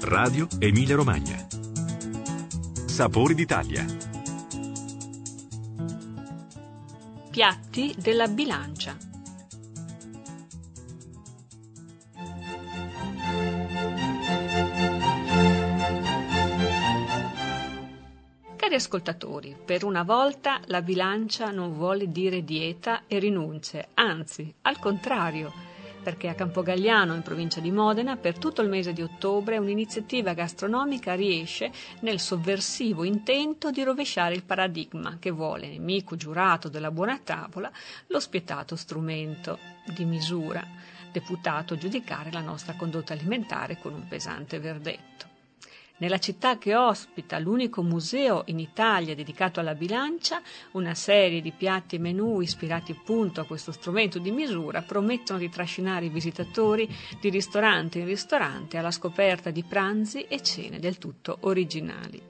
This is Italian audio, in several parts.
Radio Emilia Romagna. Sapori d'Italia. Piatti della bilancia. Cari ascoltatori, per una volta la bilancia non vuole dire dieta e rinunce, anzi, al contrario, perché a Campogalliano, in provincia di Modena, per tutto il mese di ottobre un'iniziativa gastronomica riesce nel sovversivo intento di rovesciare il paradigma che vuole, nemico giurato della buona tavola, lo spietato strumento di misura, deputato a giudicare la nostra condotta alimentare con un pesante verdetto. Nella città che ospita l'unico museo in Italia dedicato alla bilancia, una serie di piatti e menù ispirati appunto a questo strumento di misura promettono di trascinare i visitatori di ristorante in ristorante alla scoperta di pranzi e cene del tutto originali.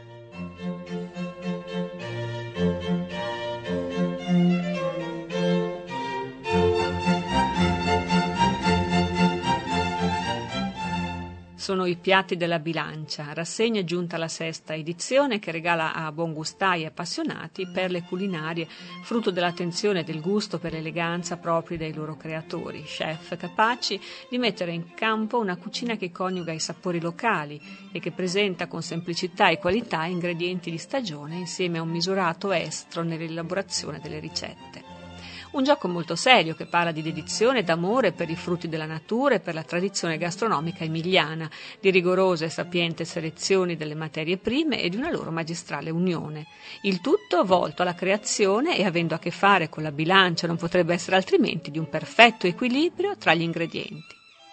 Sono i piatti della bilancia, rassegna giunta alla 6ª edizione che regala a buongustai e appassionati perle culinarie, frutto dell'attenzione e del gusto per l'eleganza propri dei loro creatori, chef capaci di mettere in campo una cucina che coniuga i sapori locali e che presenta con semplicità e qualità ingredienti di stagione insieme a un misurato estro nell'elaborazione delle ricette. Un gioco molto serio che parla di dedizione e d'amore per i frutti della natura e per la tradizione gastronomica emiliana, di rigorose e sapienti selezioni delle materie prime e di una loro magistrale unione. Il tutto volto alla creazione e avendo a che fare con la bilancia non potrebbe essere altrimenti di un perfetto equilibrio tra gli ingredienti.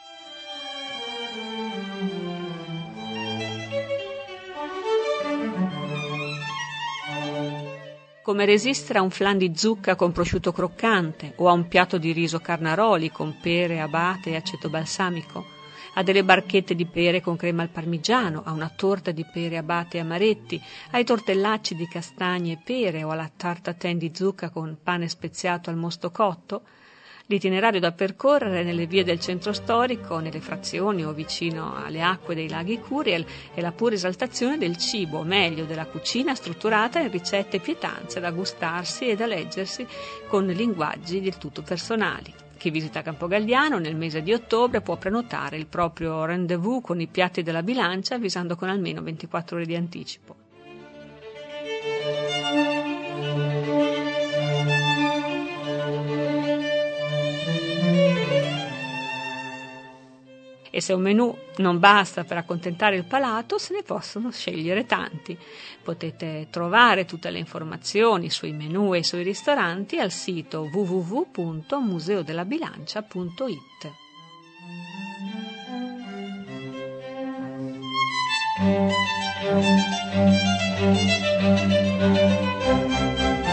Come resistere a un flan di zucca con prosciutto croccante o a un piatto di riso carnaroli con pere, abate e aceto balsamico, a delle barchette di pere con crema al parmigiano, a una torta di pere, abate e amaretti, ai tortellacci di castagne e pere o alla tartatin di zucca con pane speziato al mosto cotto? L'itinerario da percorrere nelle vie del centro storico, nelle frazioni o vicino alle acque dei laghi Curiel è la pura esaltazione del cibo, o meglio della cucina strutturata in ricette e pietanze da gustarsi e da leggersi con linguaggi del tutto personali. Chi visita Campogalliano nel mese di ottobre può prenotare il proprio rendezvous con i piatti della bilancia avvisando con almeno 24 ore di anticipo. E se un menù non basta per accontentare il palato, se ne possono scegliere tanti. Potete trovare tutte le informazioni sui menù e sui ristoranti al sito www.museodelabilancia.it.